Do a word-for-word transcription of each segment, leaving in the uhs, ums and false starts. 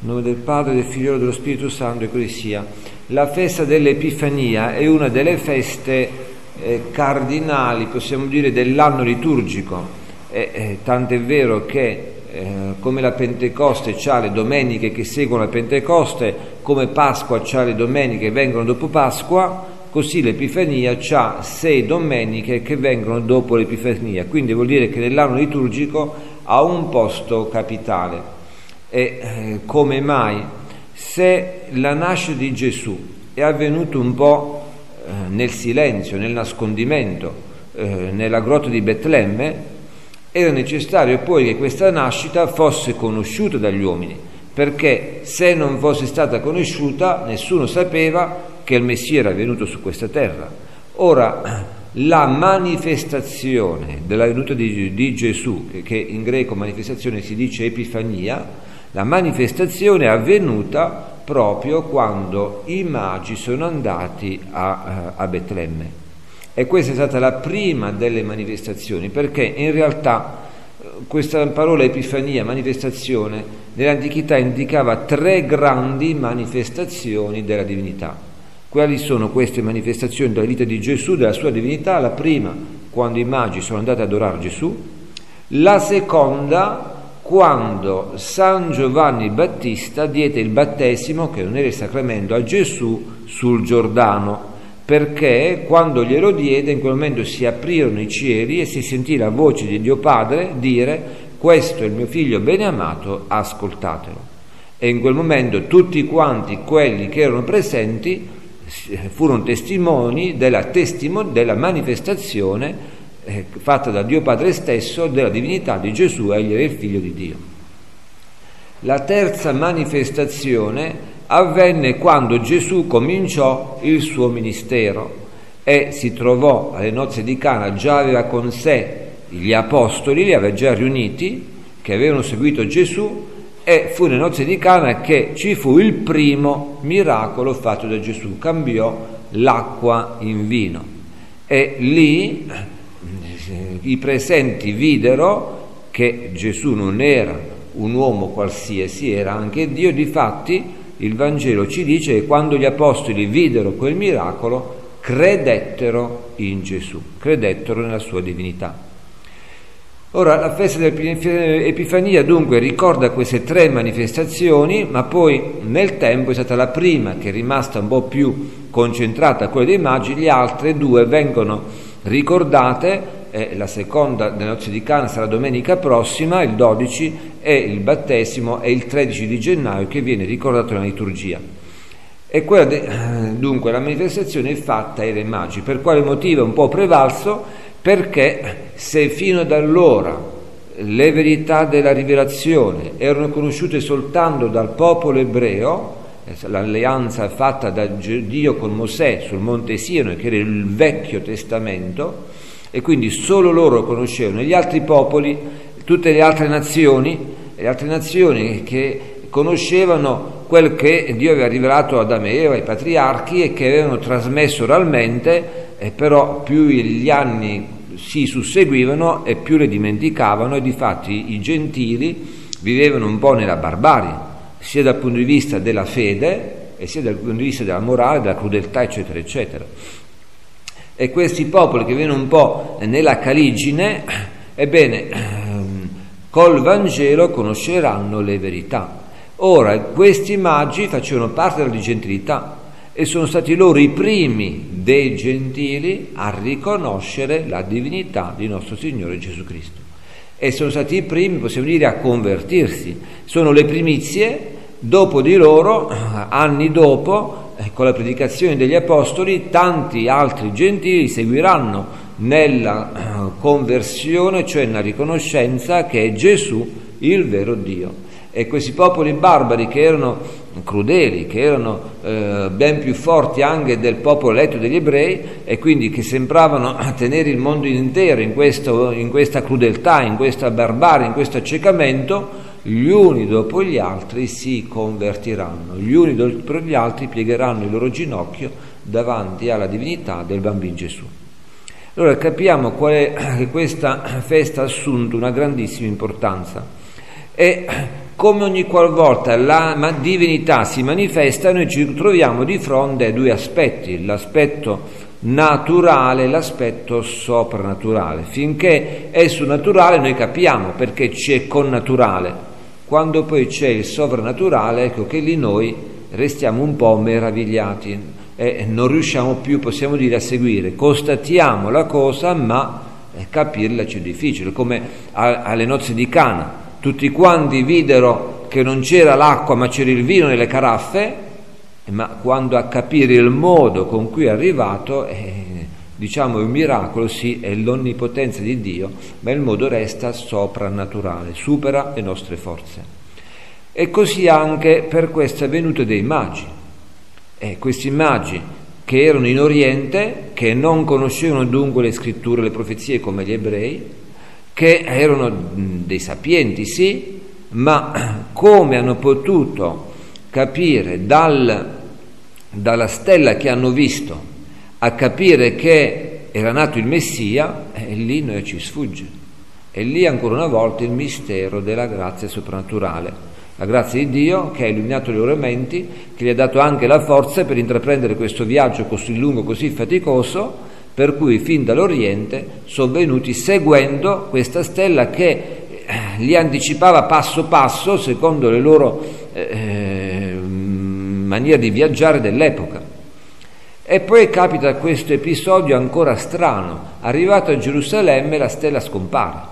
In nome del Padre, del Figlio e dello Spirito Santo, e così sia. La festa dell'Epifania è una delle feste eh, cardinali, possiamo dire, dell'anno liturgico. Eh, eh, tant'è vero che, eh, come la Pentecoste c'ha le domeniche che seguono la Pentecoste, come Pasqua c'ha le domeniche che vengono dopo Pasqua, così l'Epifania c'ha sei domeniche che vengono dopo l'Epifania. Quindi vuol dire che nell'anno liturgico ha un posto capitale. E eh, come mai? Se la nascita di Gesù è avvenuta un po' eh, nel silenzio, nel nascondimento, eh, nella grotta di Betlemme, era necessario poi che questa nascita fosse conosciuta dagli uomini, perché se non fosse stata conosciuta nessuno sapeva che il Messia era venuto su questa terra. Ora, la manifestazione della venuta di, di Gesù, che, che in greco manifestazione si dice Epifania, la manifestazione è avvenuta proprio quando i magi sono andati a, a Betlemme. E questa è stata la prima delle manifestazioni, perché in realtà questa parola Epifania, manifestazione, nell'antichità indicava tre grandi manifestazioni della divinità. Quali sono queste manifestazioni della vita di Gesù, della sua divinità? La prima, quando i magi sono andati ad adorare Gesù; la seconda, quando San Giovanni Battista diede il battesimo, che non era il sacramento, a Gesù sul Giordano, perché quando glielo diede in quel momento si aprirono i cieli e si sentì la voce di Dio Padre dire: questo è il mio figlio bene amato, ascoltatelo. E in quel momento tutti quanti quelli che erano presenti furono testimoni della, testimo, della manifestazione eh, fatta da Dio Padre stesso della divinità di Gesù, egli era il figlio di Dio. La terza manifestazione avvenne quando Gesù cominciò il suo ministero e si trovò alle nozze di Cana, già aveva con sé gli apostoli, li aveva già riuniti, che avevano seguito Gesù, e fu nelle nozze di Cana che ci fu il primo miracolo fatto da Gesù, cambiò l'acqua in vino. E lì i presenti videro che Gesù non era un uomo qualsiasi, era anche Dio. Difatti il Vangelo ci dice che quando gli apostoli videro quel miracolo credettero in Gesù, credettero nella sua divinità. Ora, la festa dell'Epifania dunque ricorda queste tre manifestazioni, ma poi nel tempo è stata la prima che è rimasta un po' più concentrata, quella dei magi. Le altre due vengono ricordate, eh, la seconda delle nozze di Cana sarà domenica prossima, il dodici, e il battesimo è il tredici di gennaio, che viene ricordato nella liturgia. E quella de, dunque la manifestazione è fatta ai re magi. Per quale motivo è un po' prevalso? Perché se fino ad allora le verità della rivelazione erano conosciute soltanto dal popolo ebreo, l'alleanza fatta da Dio con Mosè sul monte Sinai, che era il Vecchio Testamento, e quindi solo loro conoscevano, gli altri popoli, tutte le altre nazioni, le altre nazioni che conoscevano quel che Dio aveva rivelato ad Adamo e Eva, ai patriarchi, e che avevano trasmesso oralmente, e però più gli anni si susseguivano e più le dimenticavano, e difatti i gentili vivevano un po' nella barbarie, sia dal punto di vista della fede e sia dal punto di vista della morale, della crudeltà, eccetera eccetera. E questi popoli che vivono un po' nella caligine, ebbene, col Vangelo conosceranno le verità. Ora, questi magi facevano parte della gentilità e sono stati loro i primi dei gentili a riconoscere la divinità di nostro Signore Gesù Cristo, e sono stati i primi, possiamo dire, a convertirsi. Sono le primizie. Dopo di loro, anni dopo, con la predicazione degli apostoli, tanti altri gentili seguiranno nella conversione, cioè nella riconoscenza che è Gesù il vero Dio. E questi popoli barbari, che erano crudeli, che erano eh, ben più forti anche del popolo eletto degli ebrei, e quindi che sembravano tenere il mondo intero in, questo, in questa crudeltà, in questa barbarie, in questo accecamento, gli uni dopo gli altri si convertiranno, gli uni dopo gli altri piegheranno il loro ginocchio davanti alla divinità del bambino Gesù. Allora capiamo qual è che questa festa ha assunto una grandissima importanza, e come ogni qualvolta la divinità si manifesta, noi ci troviamo di fronte a due aspetti, l'aspetto naturale e l'aspetto soprannaturale. Finché è sul naturale noi capiamo perché c'è connaturale, quando poi c'è il sovrannaturale, ecco che lì noi restiamo un po' meravigliati e non riusciamo più, possiamo dire, a seguire. Constatiamo la cosa, ma capirla ci è difficile, come alle nozze di Cana. Tutti quanti videro che non c'era l'acqua ma c'era il vino nelle caraffe, ma quando a capire il modo con cui è arrivato, eh, diciamo è un miracolo, sì, è l'onnipotenza di Dio, ma il modo resta soprannaturale, supera le nostre forze. E così anche per questo è venuto dei magi. E questi magi che erano in Oriente, che non conoscevano dunque le scritture, le profezie come gli ebrei, che erano dei sapienti, sì, ma come hanno potuto capire dal, dalla stella che hanno visto a capire che era nato il Messia, e lì noi ci sfugge. E lì ancora una volta il mistero della grazia soprannaturale, la grazia di Dio che ha illuminato i loro menti, che gli ha dato anche la forza per intraprendere questo viaggio così lungo, così faticoso, per cui fin dall'Oriente sono venuti seguendo questa stella che li anticipava passo passo secondo le loro eh, maniere di viaggiare dell'epoca. E poi capita questo episodio ancora strano: arrivato a Gerusalemme la stella scompare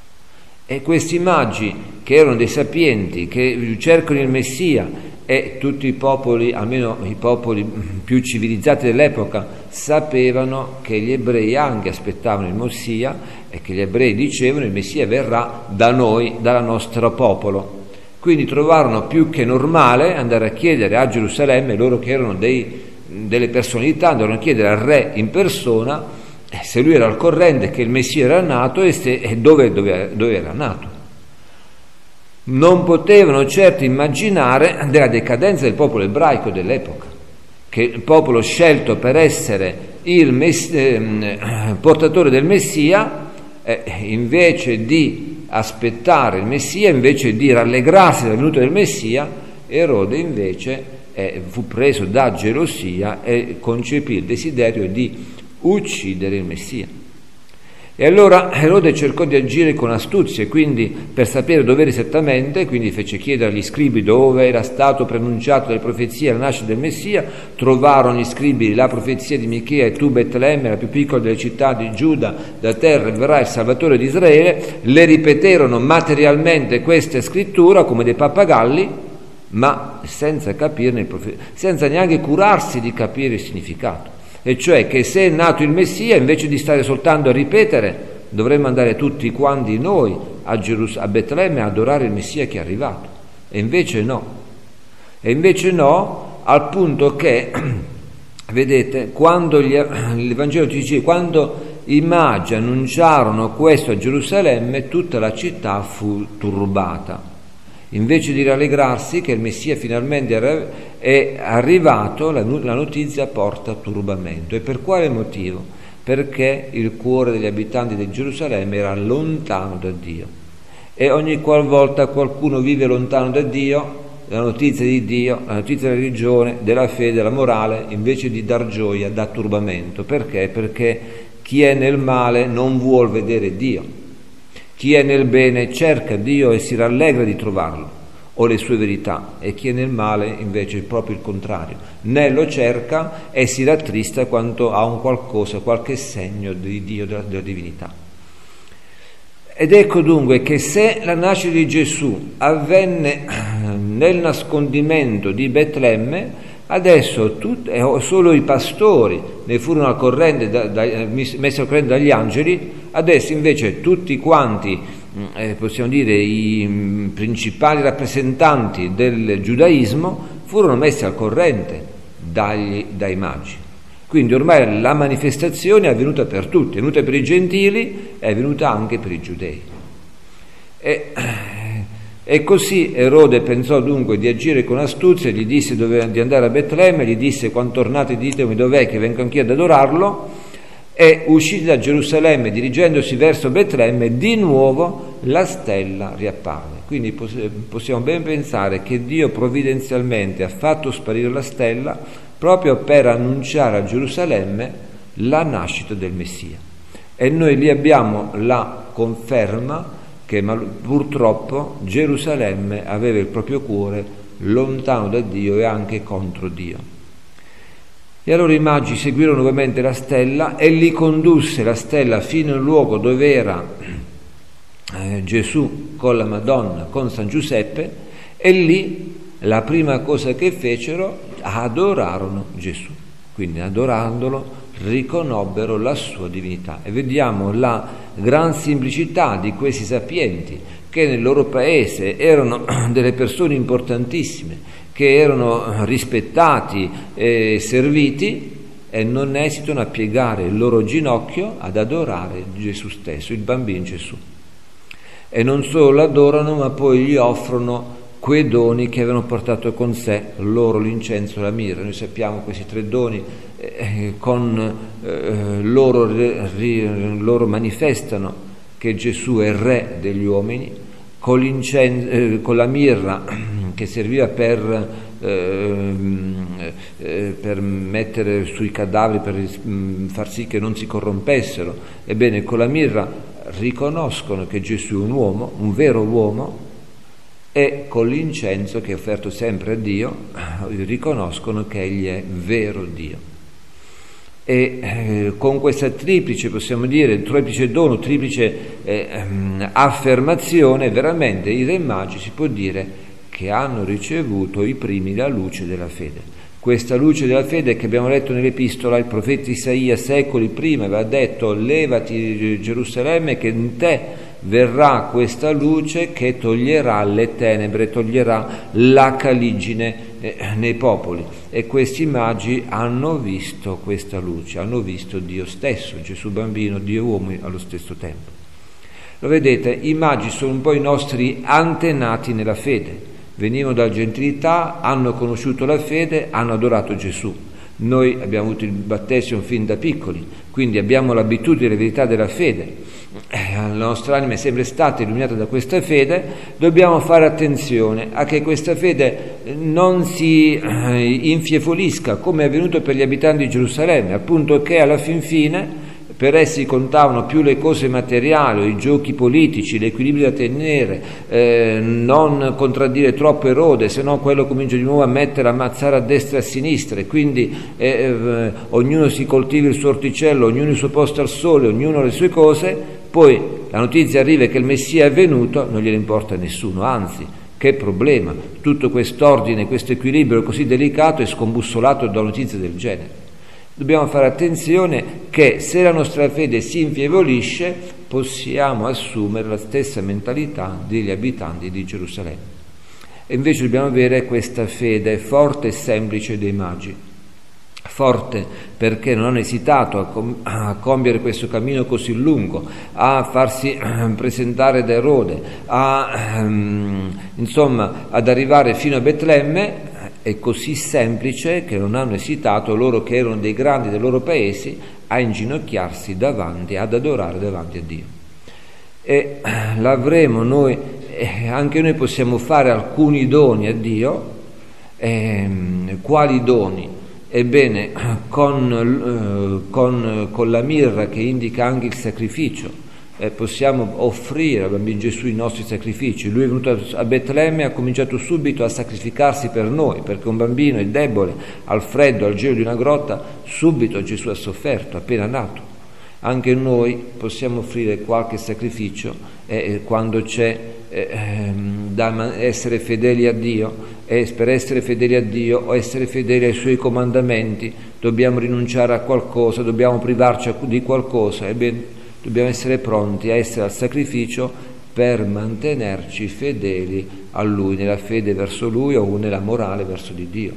e questi magi, che erano dei sapienti, che cercano il Messia, e tutti i popoli, almeno i popoli più civilizzati dell'epoca, sapevano che gli ebrei anche aspettavano il Messia e che gli ebrei dicevano: il Messia verrà da noi, dal nostro popolo. Quindi trovarono più che normale andare a chiedere a Gerusalemme, loro che erano dei, delle personalità, andarono a chiedere al re in persona se lui era al corrente che il Messia era nato e, se, e dove, dove, dove era nato. Non potevano certo immaginare della decadenza del popolo ebraico dell'epoca, che il popolo scelto per essere il mess- eh, portatore del Messia, eh, invece di aspettare il Messia, invece di rallegrarsi della venuta del Messia, Erode invece eh, fu preso da gelosia e concepì il desiderio di uccidere il Messia. E allora Erode cercò di agire con astuzia, quindi per sapere dove era esattamente, quindi fece chiedere agli scribi dove era stato preannunciato dalle profezie la nascita del Messia. Trovarono gli scribi la profezia di Michea: e tu Betlemme, la più piccola delle città di Giuda, da te verrà il Salvatore di Israele. Le ripeterono materialmente queste scritture come dei pappagalli, ma senza capirne il profe- senza neanche curarsi di capire il significato. E cioè che se è nato il Messia, invece di stare soltanto a ripetere, dovremmo andare tutti quanti noi a, Gerus- a Betlemme a adorare il Messia che è arrivato. E invece no. E invece no, al punto che, vedete, quando gli, il Vangelo ci dice, quando i magi annunciarono questo a Gerusalemme, tutta la città fu turbata. Invece di rallegrarsi che il Messia finalmente è arrivato, la notizia porta turbamento. E per quale motivo? Perché il cuore degli abitanti di Gerusalemme era lontano da Dio. E ogni qualvolta qualcuno vive lontano da Dio, la notizia di Dio, la notizia della religione, della fede, della morale, invece di dar gioia, dà turbamento. Perché? Perché chi è nel male non vuol vedere Dio. Chi è nel bene cerca Dio e si rallegra di trovarlo, o le sue verità, e chi è nel male invece è proprio il contrario, né lo cerca e si rattrista quando ha un qualcosa, qualche segno di Dio, della, della divinità. Ed ecco dunque che se la nascita di Gesù avvenne nel nascondimento di Betlemme, adesso tut, eh, solo i pastori ne furono al corrente da, da, messi al corrente dagli angeli. Adesso invece tutti quanti, eh, possiamo dire, i mh, principali rappresentanti del giudaismo furono messi al corrente dagli, dai magi. Quindi ormai la manifestazione è avvenuta per tutti, è venuta per i gentili, è venuta anche per i giudei. E, e così Erode pensò dunque di agire con astuzia, gli disse dove, di andare a Betlemme, gli disse: quando tornate ditemi dov'è che vengo anch'io ad adorarlo. E usciti da Gerusalemme, dirigendosi verso Betlemme, di nuovo la stella riapparve. Quindi possiamo ben pensare che Dio provvidenzialmente ha fatto sparire la stella proprio per annunciare a Gerusalemme la nascita del Messia. E noi lì abbiamo la conferma che purtroppo Gerusalemme aveva il proprio cuore lontano da Dio e anche contro Dio. E allora i magi seguirono nuovamente la stella e li condusse la stella fino al luogo dove era eh, Gesù con la Madonna, con San Giuseppe, e lì la prima cosa che fecero, adorarono Gesù. Quindi adorandolo riconobbero la sua divinità. E vediamo la gran semplicità di questi sapienti che nel loro paese erano delle persone importantissime, che erano rispettati e serviti, e non esitano a piegare il loro ginocchio ad adorare Gesù stesso, il bambino Gesù. E non solo l'adorano, ma poi gli offrono quei doni che avevano portato con sé, l'oro, l'incenso e la mirra. Noi sappiamo questi tre doni, eh, con eh, loro, ri, loro manifestano che Gesù è il re degli uomini, con, l'incenso, eh, con la mirra che serviva per, eh, eh, per mettere sui cadaveri, per mh, far sì che non si corrompessero. Ebbene, con la mirra riconoscono che Gesù è un uomo, un vero uomo, e con l'incenso che è offerto sempre a Dio riconoscono che egli è vero Dio. E eh, con questa triplice, possiamo dire, triplice dono, triplice eh, ehm, affermazione, veramente i re magi si può dire che hanno ricevuto i primi la luce della fede. Questa luce della fede che abbiamo letto nell'epistola, il profeta Isaia secoli prima aveva detto: levati Gerusalemme, che in te verrà questa luce che toglierà le tenebre, toglierà la caligine eh, nei popoli. E questi magi hanno visto questa luce, hanno visto Dio stesso, Gesù bambino, Dio uomo allo stesso tempo. Lo vedete, i magi sono un po' i nostri antenati nella fede. Venivano dalla gentilità, hanno conosciuto la fede, hanno adorato Gesù. Noi abbiamo avuto il battesimo fin da piccoli, quindi abbiamo l'abitudine della verità della fede. Eh, la nostra anima è sempre stata illuminata da questa fede. Dobbiamo fare attenzione a che questa fede non si eh, infievolisca, come è avvenuto per gli abitanti di Gerusalemme, appunto che alla fin fine per essi contavano più le cose materiali, i giochi politici, l'equilibrio da tenere, eh, non contraddire troppo Erode, se no quello comincia di nuovo a mettere, a ammazzare a destra e a sinistra, e quindi eh, eh, ognuno si coltivi il suo orticello, ognuno il suo posto al sole, ognuno le sue cose. Poi la notizia arriva che il Messia è venuto, non gliene importa a nessuno, anzi, che problema, tutto quest'ordine, questo equilibrio così delicato è scombussolato da notizie del genere. Dobbiamo fare attenzione che se la nostra fede si infievvolisce possiamo assumere la stessa mentalità degli abitanti di Gerusalemme. E invece dobbiamo avere questa fede forte e semplice dei magi. Forte perché non hanno esitato a, com- a compiere questo cammino così lungo, a farsi eh, presentare da Erode, a, ehm, insomma, ad arrivare fino a Betlemme. È così semplice che non hanno esitato, loro che erano dei grandi dei loro paesi, a inginocchiarsi davanti, ad adorare davanti a Dio. E l'avremo noi, eh, anche noi possiamo fare alcuni doni a Dio. Eh, quali doni? Ebbene, con, eh, con, con la mirra, che indica anche il sacrificio, eh, possiamo offrire al bambino Gesù i nostri sacrifici. Lui è venuto a Betlemme e ha cominciato subito a sacrificarsi per noi, perché un bambino è debole, al freddo, al gelo di una grotta, subito Gesù ha sofferto, appena nato. Anche noi possiamo offrire qualche sacrificio eh, quando c'è eh, da essere fedeli a Dio, e per essere fedeli a Dio o essere fedeli ai Suoi comandamenti dobbiamo rinunciare a qualcosa, dobbiamo privarci di qualcosa. Ebbene, dobbiamo essere pronti a essere al sacrificio per mantenerci fedeli a Lui, nella fede verso Lui o nella morale verso di Dio.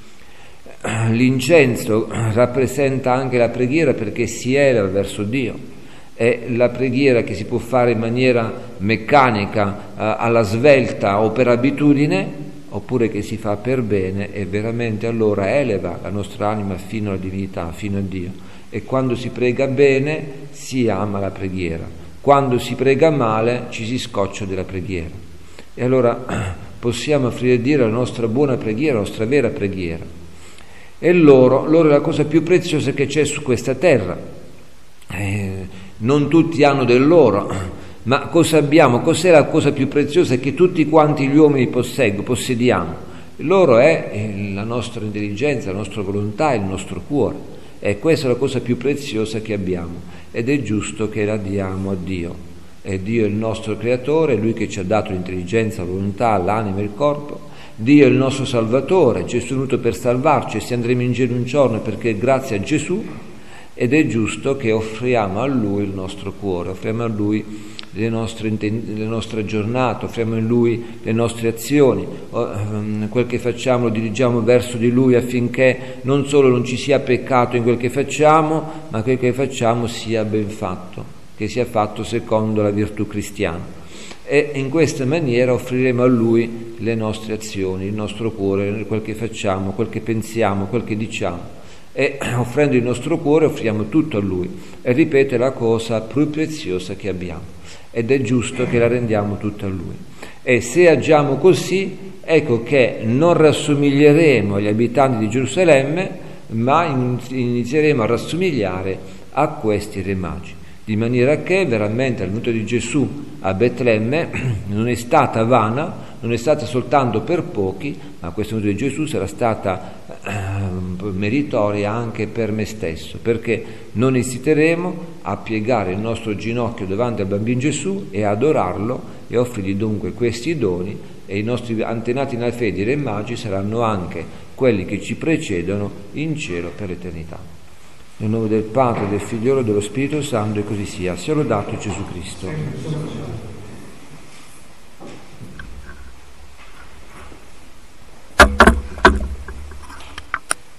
L'incenso rappresenta anche la preghiera, perché si eleva verso Dio. È la preghiera che si può fare in maniera meccanica, alla svelta o per abitudine, oppure che si fa per bene e veramente allora eleva la nostra anima fino alla divinità, fino a Dio. E quando si prega bene si ama la preghiera, quando si prega male ci si scoccia della preghiera. E allora possiamo offrire a Dio la nostra buona preghiera, la nostra vera preghiera. E loro, loro è la cosa più preziosa che c'è su questa terra. Eh, non tutti hanno dell'oro, ma cosa abbiamo? Cos'è la cosa più preziosa che tutti quanti gli uomini posseggo, possediamo? L'oro è la nostra intelligenza, la nostra volontà, il nostro cuore. E questa è la cosa più preziosa che abbiamo, ed è giusto che la diamo a Dio. E Dio è il nostro creatore, è Lui che ci ha dato l'intelligenza, la volontà, l'anima e il corpo. Dio è il nostro Salvatore, Gesù è venuto per salvarci, e se andremo in cielo un giorno perché è grazie a Gesù, ed è giusto che offriamo a Lui il nostro cuore, offriamo a Lui le nostre, le nostre giornate, offriamo a Lui le nostre azioni, quel che facciamo lo dirigiamo verso di Lui affinché non solo non ci sia peccato in quel che facciamo, ma quel che facciamo sia ben fatto, che sia fatto secondo la virtù cristiana. E in questa maniera offriremo a Lui le nostre azioni, il nostro cuore, quel che facciamo, quel che pensiamo, quel che diciamo. E offrendo il nostro cuore offriamo tutto a Lui. E ripeto, è la cosa più preziosa che abbiamo, ed è giusto che la rendiamo tutta a Lui. E se agiamo così, ecco che non rassomiglieremo agli abitanti di Gerusalemme, ma inizieremo a rassomigliare a questi re magi, di maniera che veramente la venuta di Gesù a Betlemme non è stata vana, non è stata soltanto per pochi, ma questa venuta di Gesù sarà stata eh, meritoria anche per me stesso, perché non esiteremo a piegare il nostro ginocchio davanti al bambino Gesù e adorarlo e offrirgli dunque questi doni, e i nostri antenati nella fede, i re magi, saranno anche quelli che ci precedono in cielo per l'eternità. Nel nome del Padre, del Figliolo e dello Spirito Santo, e così sia. Sia lodato Gesù Cristo.